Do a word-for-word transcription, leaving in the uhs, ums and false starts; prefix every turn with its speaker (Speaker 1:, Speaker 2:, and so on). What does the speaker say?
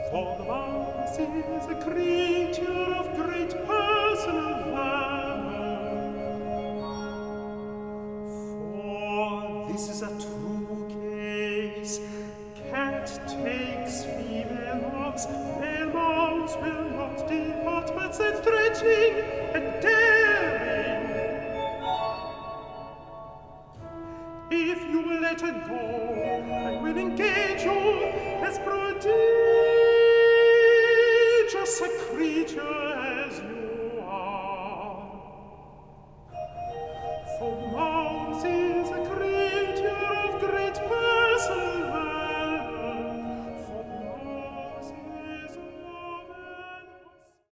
Speaker 1: For the mouse is a creature of great personal valor. For this is a true case. Cat takes female mouse, male mouse will not depart, but stands threatening and daring. If you will let her go, I will engage you as prodigious a creature as you are. For